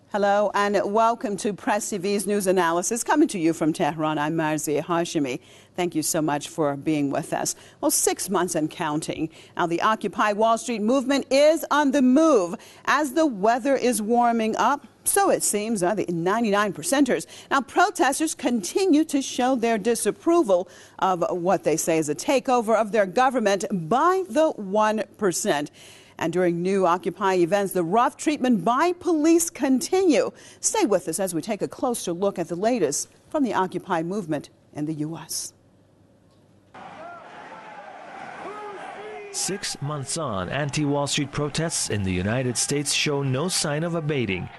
Hello and welcome to Press TV's news analysis coming to you from Tehran. I'm Marzieh Hashemi. Thank you so much for being with us. Well, 6 months and counting. Now, the Occupy Wall Street movement is on the move as the weather is warming up. So it seems the 99%ers. Now, protesters continue to show their disapproval of what they say is a takeover of their government by the 1%. And during new Occupy events, the rough treatment by police continue. Stay with us as we take a closer look at the latest from the Occupy movement in the U.S. 6 months on, anti-Wall Street protests in the United States show no sign of abating.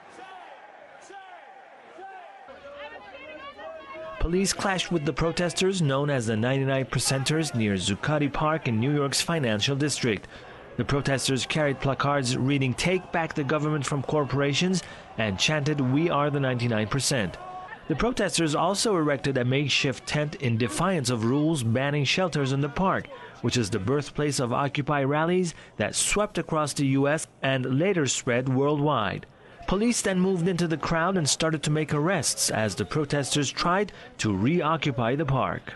Police clashed with the protesters known as the 99%ers near Zuccotti Park in New York's financial district. The protesters carried placards reading "Take back the government from corporations" and chanted "We are the 99%. The protesters also erected a makeshift tent in defiance of rules banning shelters in the park, which is the birthplace of Occupy rallies that swept across the U.S. and later spread worldwide. Police then moved into the crowd and started to make arrests as the protesters tried to reoccupy the park.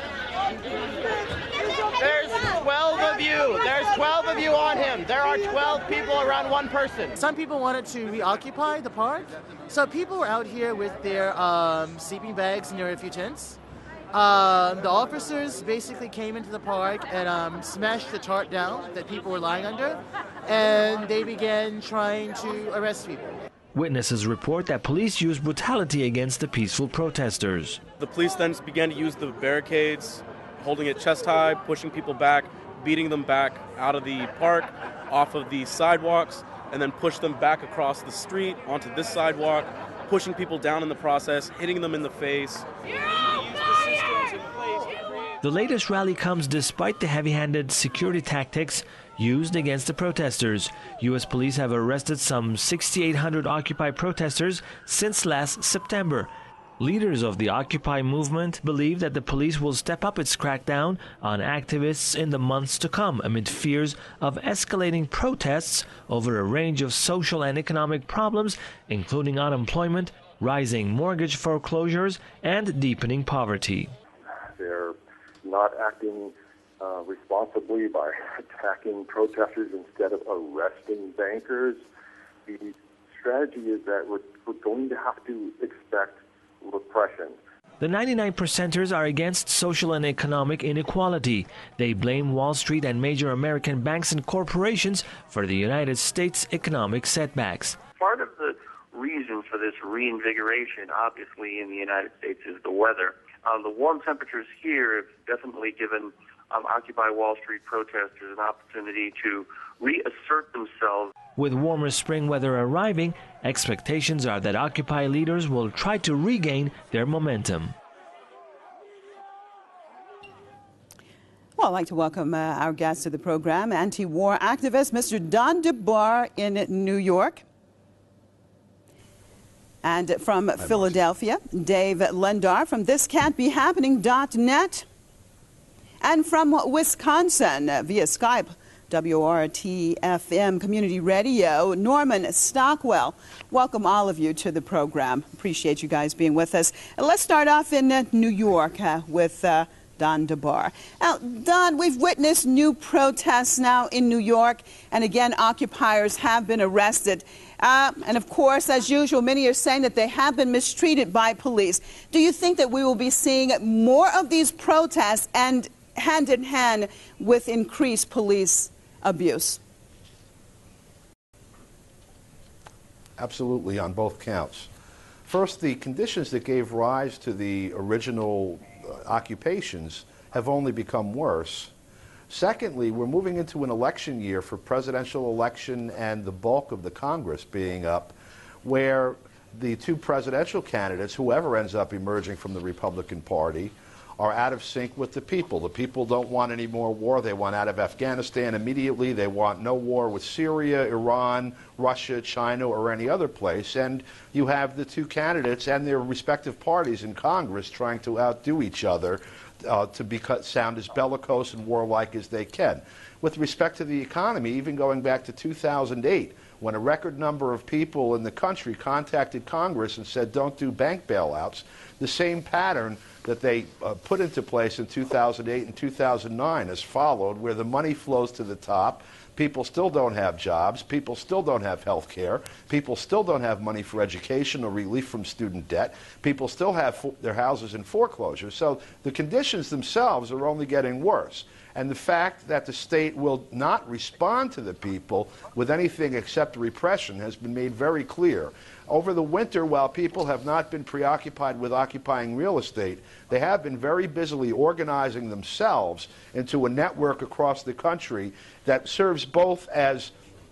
There's 12 of you on him. There are 12 people around one person. Some people wanted to reoccupy the park. So people were out here with their sleeping bags near a few tents. The officers basically came into the park and smashed the tarp down that people were lying under. And they began trying to arrest people. Witnesses report that police used brutality against the peaceful protesters. The police then began to use the barricades, holding it chest high, pushing people back, beating them back out of the park, off of the sidewalks, and then push them back across the street onto this sidewalk, pushing people down in the process, hitting them in the face. The latest rally comes despite the heavy-handed security tactics used against the protesters. U.S. police have arrested some 6,800 Occupy protesters since last September. Leaders of the Occupy movement believe that the police will step up its crackdown on activists in the months to come amid fears of escalating protests over a range of social and economic problems, including unemployment, rising mortgage foreclosures, and deepening poverty. They're not acting responsibly by attacking protesters instead of arresting bankers. The strategy is that we're going to have to expect repression. The 99%ers are against social and economic inequality. They blame Wall Street and major American banks and corporations for the United States' economic setbacks. Part of the reason for this reinvigoration, obviously, in the United States is the weather. The warm temperatures here have definitely given Occupy Wall Street protesters an opportunity to reassert themselves. With warmer spring weather arriving, expectations are that Occupy leaders will try to regain their momentum. Well, I'd like to welcome our guest to the program, anti-war activist Mr. Don DeBar in New York. And from Philadelphia, Dave Lendar from ThisCan'tBeHappening.net. And from Wisconsin, via Skype, WRT-FM Community Radio, Norman Stockwell. Welcome all of you to the program. Appreciate you guys being with us. And let's start off in New York with Don DeBar. Now, Don, we've witnessed new protests now in New York, and again, occupiers have been arrested. And of course, as usual, many are saying that they have been mistreated by police. Do you think that we will be seeing more of these protests and hand in hand with increased police abuse? Absolutely, on both counts. First, the conditions that gave rise to the original occupations have only become worse. Secondly, we're moving into an election year for presidential election and the bulk of the Congress being up, where the two presidential candidates, whoever ends up emerging from the Republican Party, are out of sync with the people. The people don't want any more war. They want out of Afghanistan immediately. They want no war with Syria, Iran, Russia, China, or any other place. And you have the two candidates and their respective parties in Congress trying to outdo each other to sound as bellicose and warlike as they can. With respect to the economy, even going back to 2008, when a record number of people in the country contacted Congress and said, don't do bank bailouts, the same pattern that they put into place in 2008 and 2009 has followed, where the money flows to the top. People still don't have jobs. People still don't have health care. People still don't have money for education or relief from student debt. People still have their houses in foreclosure. So the conditions themselves are only getting worse. And the fact that the state will not respond to the people with anything except repression has been made very clear. Over the winter, while people have not been preoccupied with occupying real estate, they have been very busily organizing themselves into a network across the country that serves both as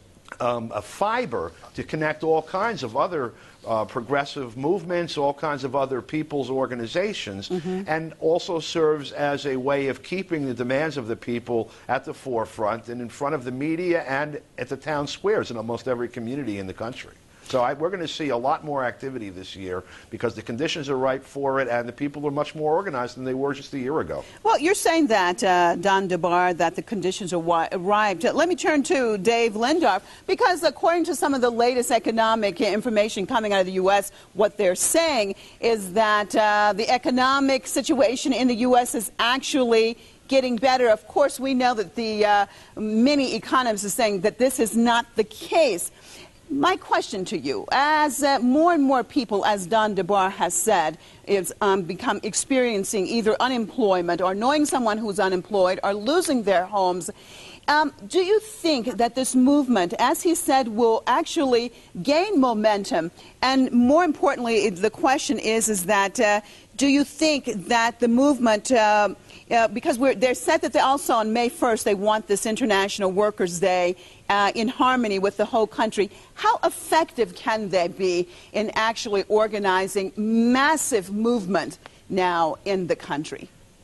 a fiber to connect all kinds of other progressive movements, all kinds of other people's organizations, and also serves as a way of keeping the demands of the people at the forefront and in front of the media and at the town squares in almost every community in the country. So we're going to see a lot more activity this year because the conditions are ripe for it and the people are much more organized than they were just a year ago. Well, you're saying that, Don DeBar, that the conditions are ripe. Let me turn to Dave Lindorf, because according to some of the latest economic information coming out of the U.S., what they're saying is that the economic situation in the U.S. is actually getting better. Of course, we know that the many economists are saying that this is not the case. My question to you, as more and more people, as Don DeBar has said, is become experiencing either unemployment or knowing someone who's unemployed or losing their homes, do you think that this movement, as he said, will actually gain momentum? And more importantly, the question is that do you think that the movement, because they're said that they also on May 1st they want this International Workers' Day in harmony with the whole country. How effective can they be in actually organizing massive movement now in the country?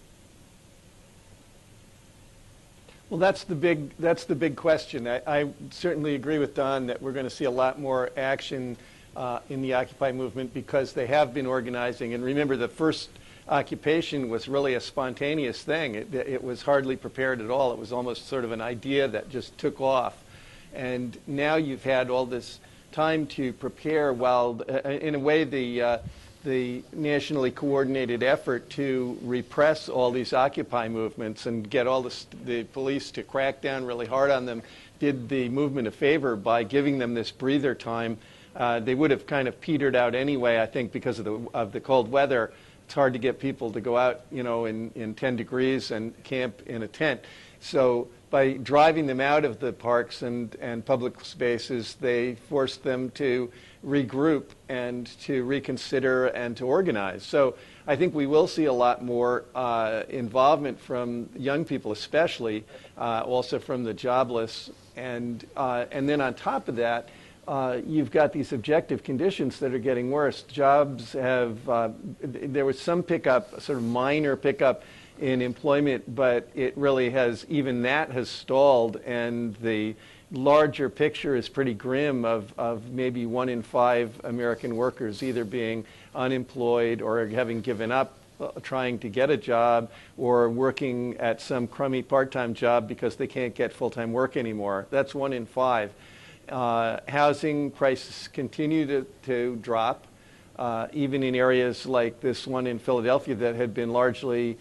Well, that's the big question. I certainly agree with Don that we're going to see a lot more action in the Occupy movement because they have been organizing. And remember, the first occupation was really a spontaneous thing. It was hardly prepared at all. It was almost sort of an idea that just took off. And now you've had all this time to prepare while, in a way, the nationally coordinated effort to repress all these Occupy movements and get all the police to crack down really hard on them did the movement a favor by giving them this breather time. They would have kind of petered out anyway, I think, because of the cold weather. It's hard to get people to go out, you know, in 10 degrees and camp in a tent. So by driving them out of the parks and public spaces, they forced them to regroup and to reconsider and to organize. So I think we will see a lot more involvement from young people, especially, also from the jobless. And then on top of that, you've got these objective conditions that are getting worse. Jobs have, there was some pickup, sort of minor pickup in employment, but it really has, even that has stalled, and the larger picture is pretty grim of maybe 1 in 5 American workers either being unemployed or having given up trying to get a job or working at some crummy part-time job because they can't get full-time work anymore. That's 1 in 5. Housing prices continue to drop, even in areas like this one in Philadelphia that had been largely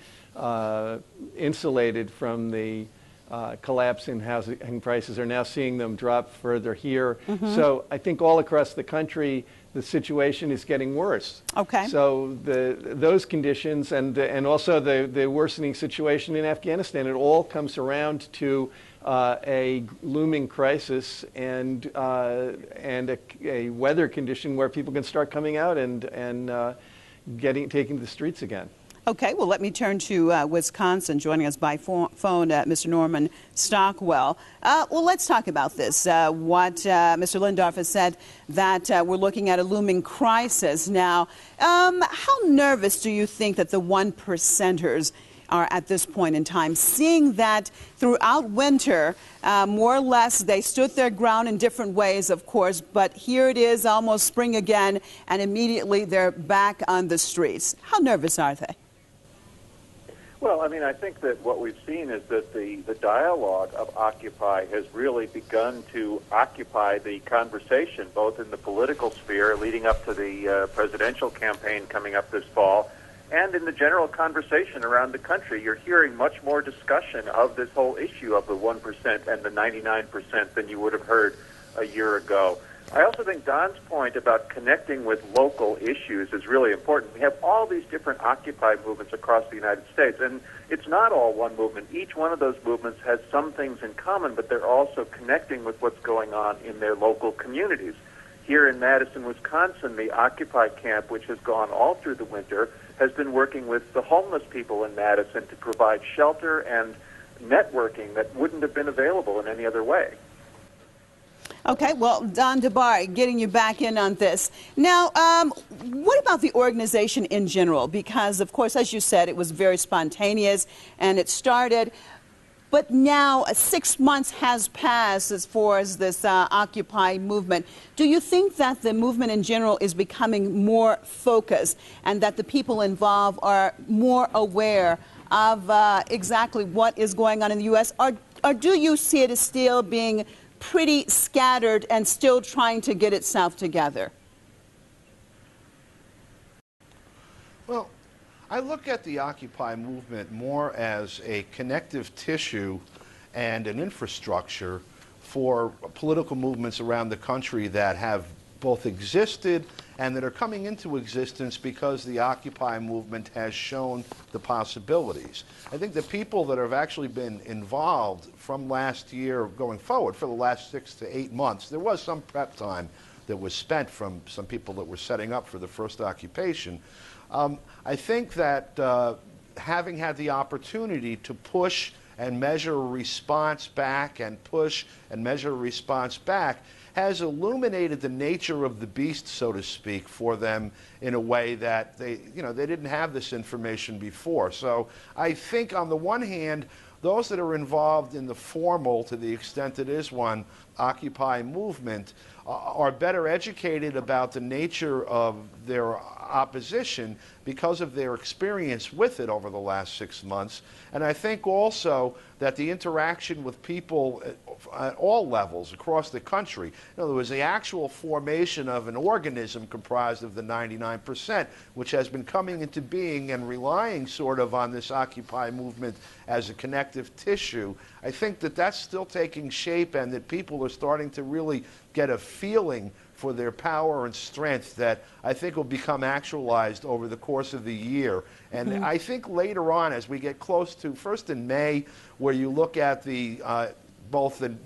insulated from the collapse in housing prices are now seeing them drop further here. So I think all across the country the situation is getting worse. Okay. So those conditions and also the worsening situation in Afghanistan, it all comes around to a looming crisis and a weather condition where people can start coming out and taking to the streets again. Okay, well, let me turn to Wisconsin. Joining us by phone, Mr. Norman Stockwell. Well, let's talk about this. What Mr. Lindorf has said, that we're looking at a looming crisis. Now, how nervous do you think that the 1%ers are at this point in time, seeing that throughout winter, more or less, they stood their ground in different ways, of course, but here it is almost spring again, and immediately they're back on the streets. How nervous are they? Well, I mean, I think that what we've seen is that the dialogue of Occupy has really begun to occupy the conversation, both in the political sphere leading up to the presidential campaign coming up this fall, and in the general conversation around the country. You're hearing much more discussion of this whole issue of the 1% and the 99% than you would have heard a year ago. I also think Don's point about connecting with local issues is really important. We have all these different Occupy movements across the United States, and it's not all one movement. Each one of those movements has some things in common, but they're also connecting with what's going on in their local communities. Here in Madison, Wisconsin, the Occupy camp, which has gone all through the winter, has been working with the homeless people in Madison to provide shelter and networking that wouldn't have been available in any other way. Okay, well, Don DeBar, getting you back in on this. Now, what about the organization in general? Because, of course, as you said, it was very spontaneous and it started. But now 6 months has passed as far as this Occupy movement. Do you think that the movement in general is becoming more focused and that the people involved are more aware of exactly what is going on in the U.S.? Or do you see it as still being pretty scattered and still trying to get itself together? Well, I look at the Occupy movement more as a connective tissue and an infrastructure for political movements around the country that have both existed and that are coming into existence because the Occupy movement has shown the possibilities. I think the people that have actually been involved from last year going forward for the last 6 to 8 months, there was some prep time that was spent from some people that were setting up for the first occupation. I think that having had the opportunity to push and measure a response back and push and measure a response back has illuminated the nature of the beast, so to speak, for them in a way that they didn't have this information before. So I think on the one hand, those that are involved in the formal, to the extent it is one, Occupy movement, are better educated about the nature of their opposition because of their experience with it over the last 6 months. And I think also that the interaction with people at all levels across the country, in other words, the actual formation of an organism comprised of the 99%, which has been coming into being and relying sort of on this Occupy movement as a connective tissue, I think that that's still taking shape and that people are starting to really get a feeling for their power and strength that I think will become actualized over the course of the year. And I think later on, as we get close to, first in May, where you look at the both the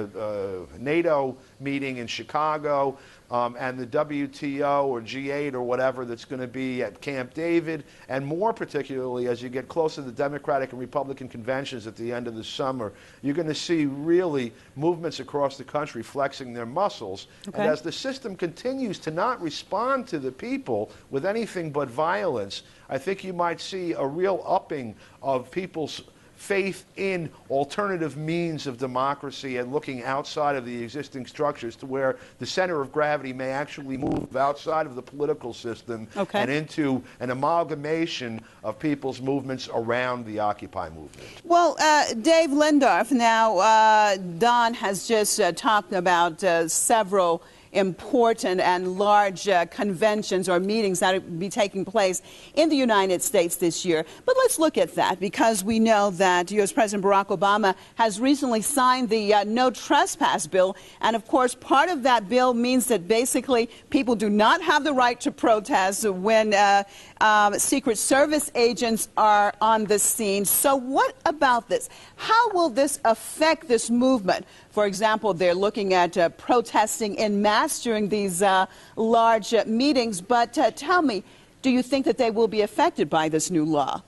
NATO meeting in Chicago and the WTO or G8 or whatever that's going to be at Camp David, and more particularly as you get close to the Democratic and Republican conventions at the end of the summer, you're going to see really movements across the country flexing their muscles. Okay. And as the system continues to not respond to the people with anything but violence, I think you might see a real upping of people's faith in alternative means of democracy and looking outside of the existing structures to where the center of gravity may actually move outside of the political system and into an amalgamation of people's movements around the Occupy movement. Well, Dave Lindorf, now Don has just talked about several important and large conventions or meetings that will be taking place in the United States this year. But let's look at that, because we know that U.S. President Barack Obama has recently signed the No Trespass bill. And, of course, part of that bill means that basically people do not have the right to protest when Secret Service agents are on the scene. So what about this? How will this affect this movement? For example, they're looking at protesting en masse during these large meetings. But tell me, do you think that they will be affected by this new law?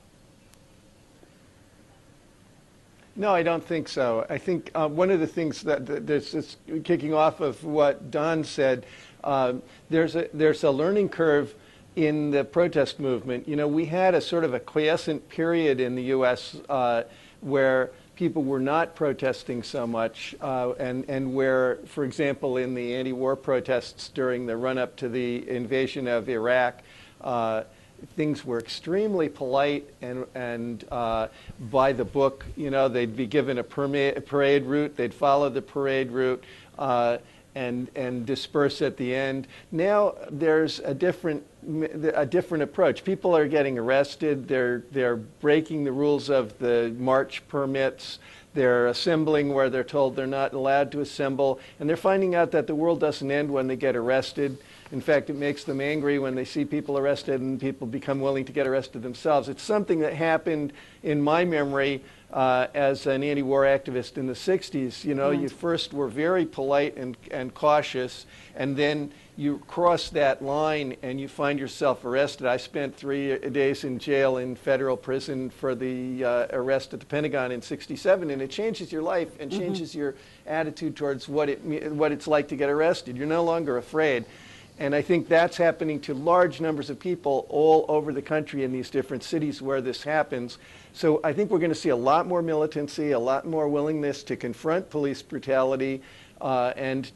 No, I don't think so. I think one of the things that is kicking off of what Don said, there's a learning curve in the protest movement. You know, we had a sort of a quiescent period in the U.S. Where people were not protesting so much, and where, for example, in the anti-war protests during the run-up to the invasion of Iraq, things were extremely polite and by the book. You know, they'd be given a parade route, they'd follow the parade route, and disperse at the end. Now there's a different approach. People are getting arrested. They're breaking the rules of the march permits. They're assembling where they're told they're not allowed to assemble, and they're finding out that the world doesn't end when they get arrested. In fact, it makes them angry when they see people arrested and people become willing to get arrested themselves. It's something that happened in my memory as an anti-war activist in the 60s. You know, you first were very polite and cautious, and then you cross that line and you find yourself arrested. I spent 3 days in jail in federal prison for the arrest at the Pentagon in '67, and it changes your life and changes your attitude towards what it's like to get arrested. You're no longer afraid. And I think that's happening to large numbers of people all over the country in these different cities where this happens. So I think we're going to see a lot more militancy, a lot more willingness to confront police brutality and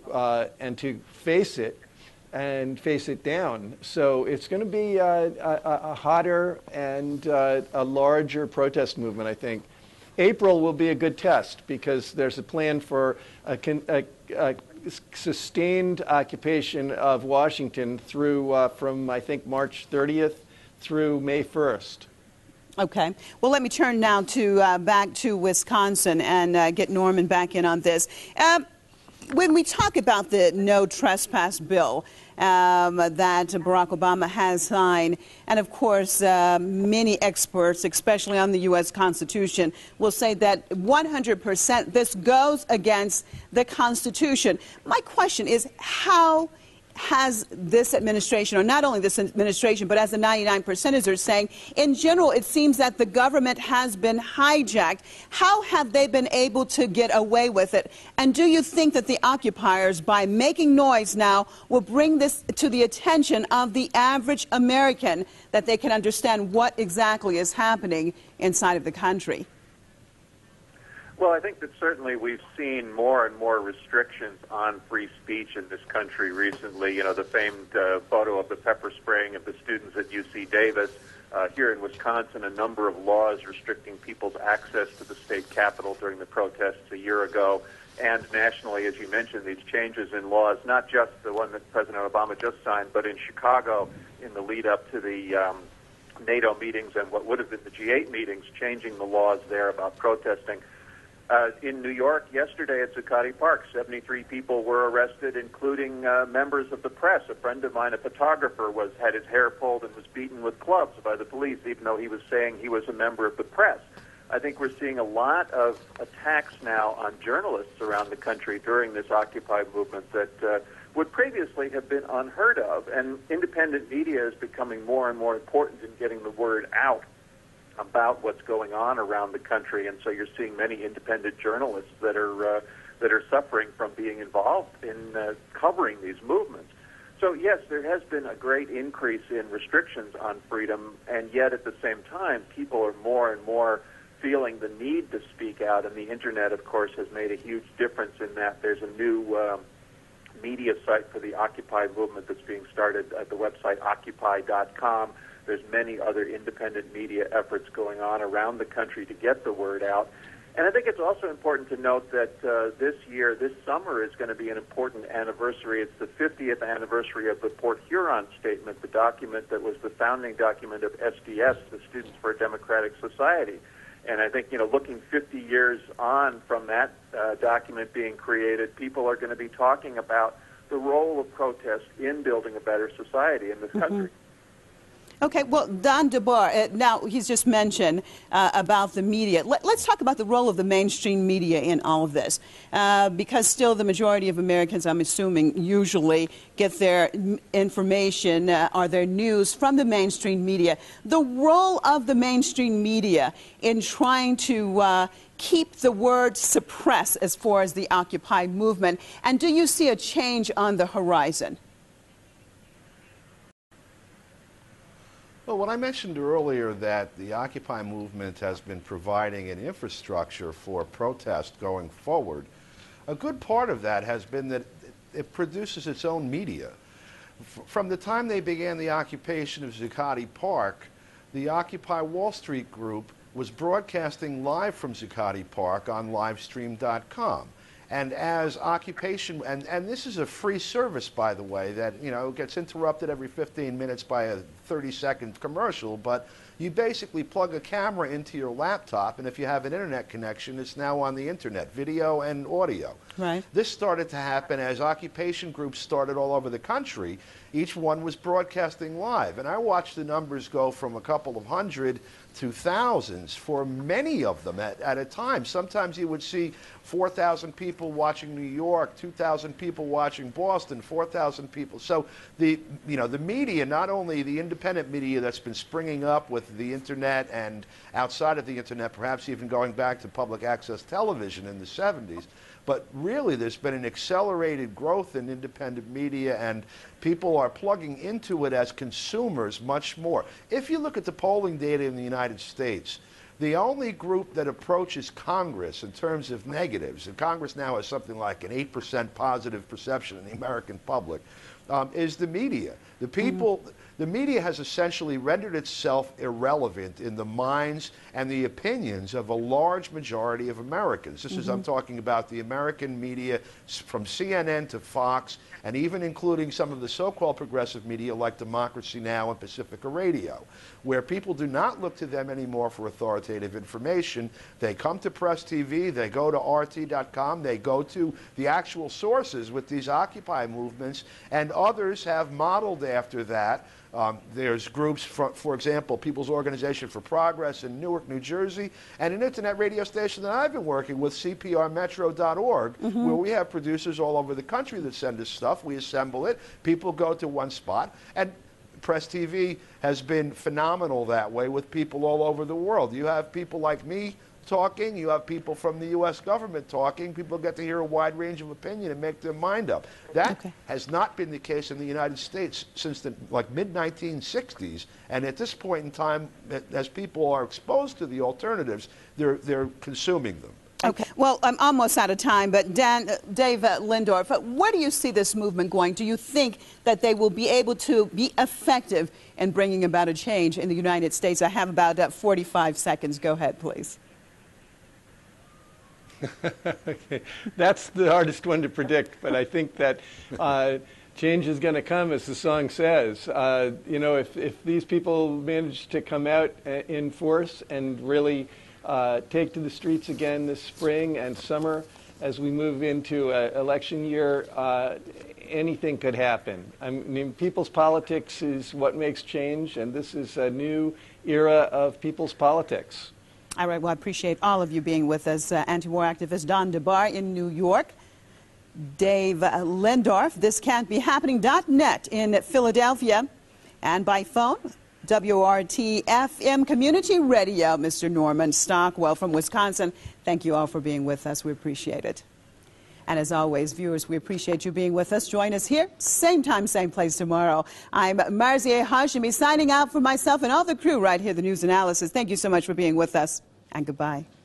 to face it and face it down. So it's going to be a hotter and a larger protest movement, I think. April will be a good test because there's a plan for a sustained occupation of Washington through from I think March 30th through May 1st. Okay. Well, let me turn now to back to Wisconsin and get Norman back in on this. When we talk about the no trespass bill that Barack Obama has signed, and of course many experts, especially on the U.S. Constitution, will say that 100% this goes against the Constitution. My question is, how has this administration, or not only this administration, but as the 99%ers are saying, in general, it seems that the government has been hijacked. How have they been able to get away with it? And do you think that the occupiers, by making noise now, will bring this to the attention of the average American, that they can understand what exactly is happening inside of the country? Well, I think that certainly we've seen more and more restrictions on free speech in this country recently. You know, the famed photo of the pepper spraying of the students at UC Davis. Here in Wisconsin, a number of laws restricting people's access to the state capitol during the protests a year ago. And nationally, as you mentioned, these changes in laws, not just the one that President Obama just signed, but in Chicago in the lead up to the NATO meetings and what would have been the G8 meetings, changing the laws there about protesting. In New York yesterday at Zuccotti Park, 73 people were arrested, including members of the press. A friend of mine, a photographer, had his hair pulled and was beaten with clubs by the police, even though he was saying he was a member of the press. I think we're seeing a lot of attacks now on journalists around the country during this Occupy movement that would previously have been unheard of. And independent media is becoming more and more important in getting the word out about what's going on around the country, and so you're seeing many independent journalists that are suffering from being involved in covering these movements. So yes, there has been a great increase in restrictions on freedom, and yet at the same time, people are more and more feeling the need to speak out, and the internet, of course, has made a huge difference in that. There's a new media site for the Occupy movement that's being started at the website occupy.com. There's many other independent media efforts going on around the country to get the word out. And I think it's also important to note that this summer is going to be an important anniversary. It's the 50th anniversary of the Port Huron Statement, the document that was the founding document of SDS, the Students for a Democratic Society. And I think, looking 50 years on from that document being created, people are going to be talking about the role of protest in building a better society in this country. Okay, well, Don DeBar, now he's just mentioned about the media. Let's talk about the role of the mainstream media in all of this, because still the majority of Americans, I'm assuming, usually get their information or their news from the mainstream media. The role of the mainstream media in trying to keep the word suppressed as far as the Occupy movement, and do you see a change on the horizon? Well, when I mentioned earlier that the Occupy movement has been providing an infrastructure for protest going forward, a good part of that has been that it produces its own media. From the time they began the occupation of Zuccotti Park, the Occupy Wall Street group was broadcasting live from Zuccotti Park on livestream.com. And as occupation, and this is a free service, by the way, that, you know, gets interrupted every 15 minutes by a 30-second commercial, but you basically plug a camera into your laptop, and if you have an internet connection, it's now on the internet, video and audio. Right. This started to happen as occupation groups started all over the country. Each one was broadcasting live, and I watched the numbers go from a couple of hundred to thousands for many of them at a time. Sometimes you would see 4,000 people watching New York, 2,000 people watching Boston, 4,000 people. So the media, not only the independent media that's been springing up with the internet and outside of the internet, perhaps even going back to public access television in the 70s, but really there's been an accelerated growth in independent media, and people are plugging into it as consumers much more. If you look at the polling data in the United States, the only group that approaches Congress in terms of negatives, and Congress now has something like an 8% positive perception in the American public, is the media. The people, the media has essentially rendered itself irrelevant in the minds and the opinions of a large majority of Americans. This is, I'm talking about the American media from CNN to Fox, and even including some of the so-called progressive media like Democracy Now! And Pacifica Radio, where people do not look to them anymore for authoritative information. They come to Press TV, they go to RT.com, they go to the actual sources with these Occupy movements, and others have modeled after that. There's groups, for example, People's Organization for Progress in Newark, New Jersey, and an internet radio station that I've been working with, CPRmetro.org, where we have producers all over the country that send us stuff. We assemble it. People go to one spot. And Press TV has been phenomenal that way with people all over the world. You have people like me talking, you have people from the U.S. government talking, people get to hear a wide range of opinion and make their mind up. That has not been the case in the United States since the mid-1960s, and at this point in time, as people are exposed to the alternatives, they're consuming them. Okay. Well, I'm almost out of time, but Dave Lindorf, where do you see this movement going? Do you think that they will be able to be effective in bringing about a change in the United States? I have about 45 seconds. Go ahead, please. Okay. That's the hardest one to predict, but I think that change is going to come, as the song says. You know, if these people manage to come out in force and really take to the streets again this spring and summer as we move into election year, anything could happen. I mean, people's politics is what makes change, and this is a new era of people's politics. All right. Well, I appreciate all of you being with us. Anti-war activist Don DeBar in New York, Dave Lindorf, thiscan'tbehappening.net in Philadelphia, and by phone, WRT FM Community Radio, Mr. Norman Stockwell from Wisconsin. Thank you all for being with us. We appreciate it. And as always, viewers, we appreciate you being with us. Join us here, same time, same place tomorrow. I'm Marzieh Hashemi signing out for myself and all the crew right here, the News Analysis. Thank you so much for being with us, and goodbye.